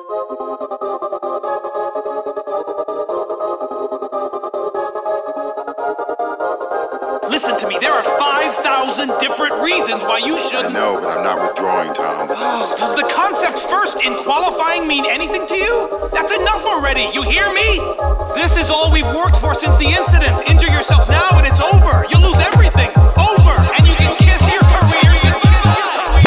Listen to me, there are 5,000 different reasons why you should... I know, but I'm not withdrawing, Tom. Oh, does the concept first in qualifying mean anything to you? That's enough already, you hear me? This is all we've worked for since the incident. Injure yourself now and it's over. You lose everything. Over. And you can kiss your career. You can kiss your career.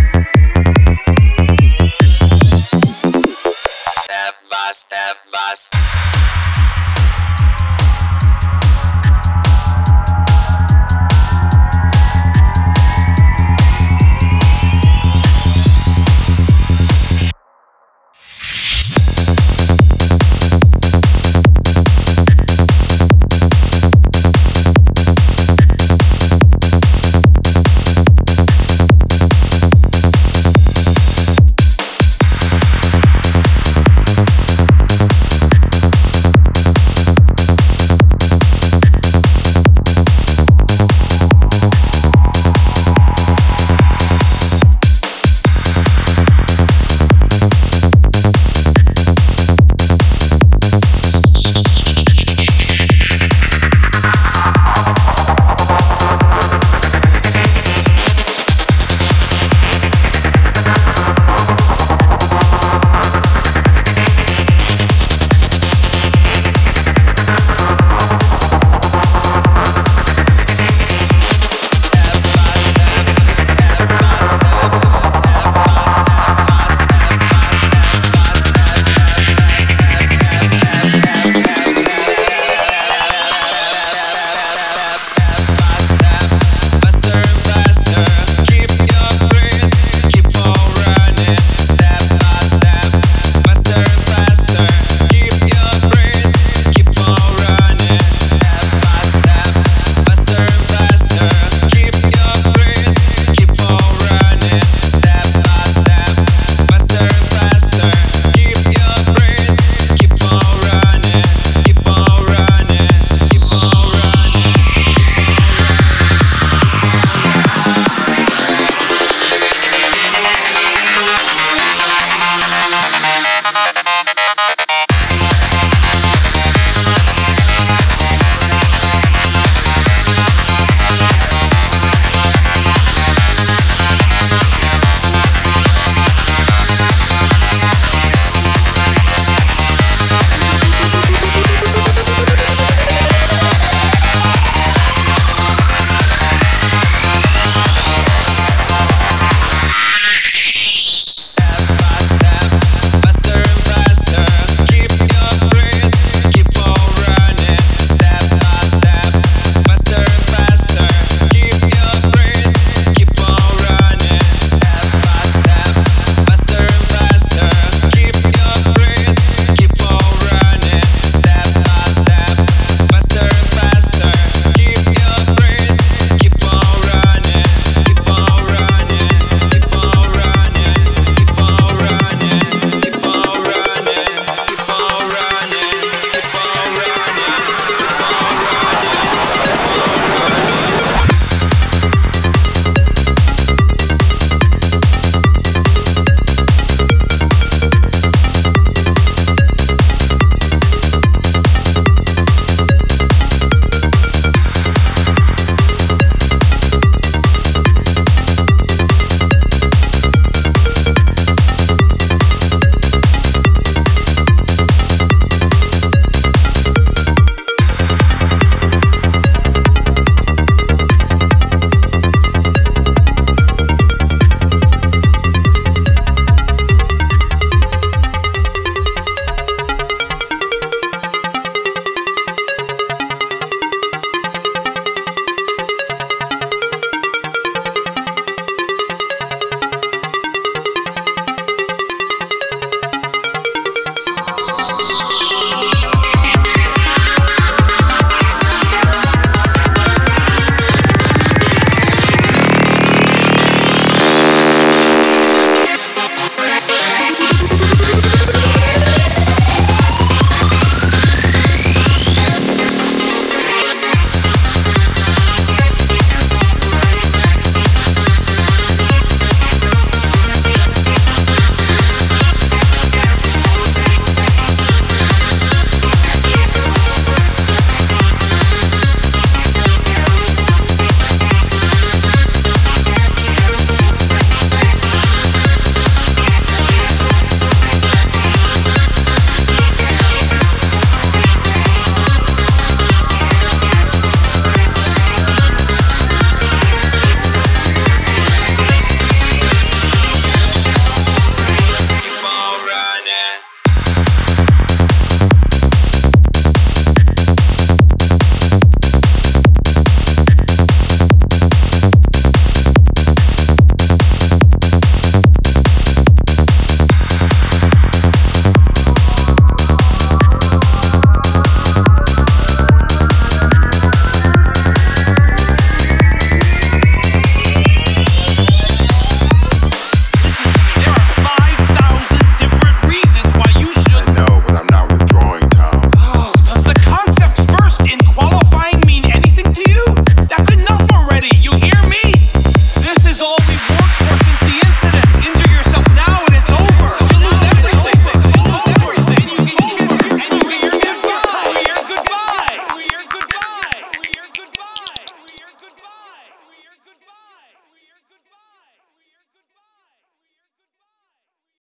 Step by step by step.